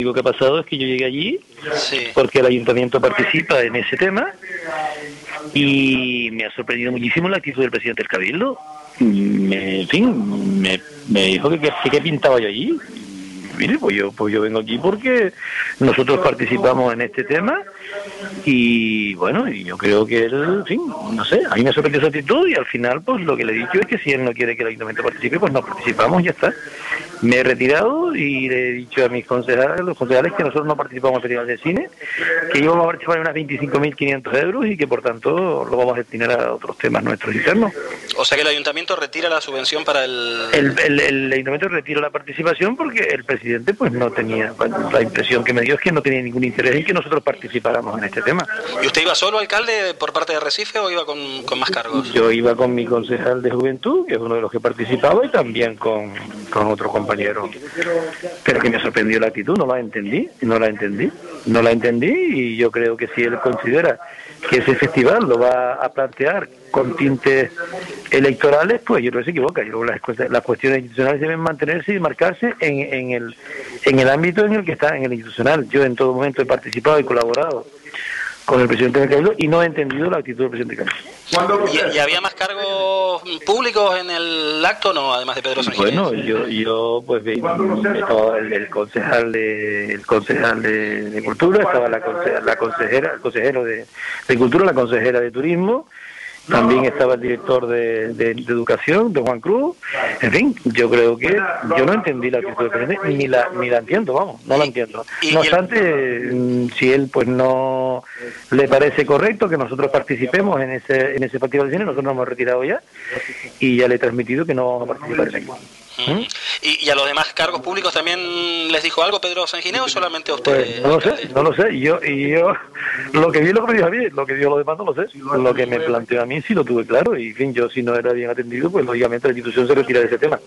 Lo que ha pasado es que yo llegué allí Sí. porque el ayuntamiento participa en ese tema y me ha sorprendido muchísimo la actitud del presidente del Cabildo. En fin, me dijo que pintaba yo allí. Mire, pues yo vengo aquí porque nosotros participamos en este tema y bueno, y yo creo que él, en fin, no sé, a mí me sorprendió su actitud y al final pues lo que le he dicho es que si él no quiere que el ayuntamiento participe, pues no participamos y ya está. Me he retirado y le he dicho a mis concejales, los concejales, que nosotros no participamos en el Festival de Cine, que íbamos a participar en unas 25.500 euros y que por tanto lo vamos a destinar a otros temas nuestros internos. O sea que el ayuntamiento retira la subvención para El ayuntamiento retira la participación porque el presidente pues no tenía, la impresión que me dio es que no tenía ningún interés en que nosotros participáramos en este tema. ¿Y usted iba solo, alcalde, por parte de Recife o iba con más cargos? Yo iba con mi concejal de juventud, que es uno de los que participaba, y también con otro compañero. Pero que me sorprendió la actitud, no la entendí y yo creo que si él considera que ese festival lo va a plantear con tintes electorales, pues yo creo que se equivoca. Yo creo que las cuestiones institucionales deben mantenerse y marcarse en el ámbito en el que está, en el institucional. Yo en todo momento he participado y colaborado con el presidente del Cabildo y no he entendido la actitud del presidente del Cabildo. ¿Y había más cargos públicos en el acto, no, además de Pedro Sanginés? Bueno, yo pues estaba el concejal de Cultura, estaba el consejero de Cultura, la consejera de Turismo, también estaba el director de Educación, de Juan Cruz. En fin, yo creo que yo no entendí la actitud del presidente, ni la entiendo, vamos, no la entiendo. No obstante, si él pues no le parece correcto que nosotros participemos en ese festival de cine, nosotros nos hemos retirado ya y ya le he transmitido que no vamos a participar en ello. ¿Y a los demás cargos públicos también les dijo algo Pedro Sanginés o solamente a usted? Pues no lo sé, yo lo que vi, lo que me dijo a mí, lo que dio a los demás no lo sé, lo que me planteó a mí sí lo tuve claro y en fin, yo si no era bien atendido, pues lógicamente la institución se retira de ese tema.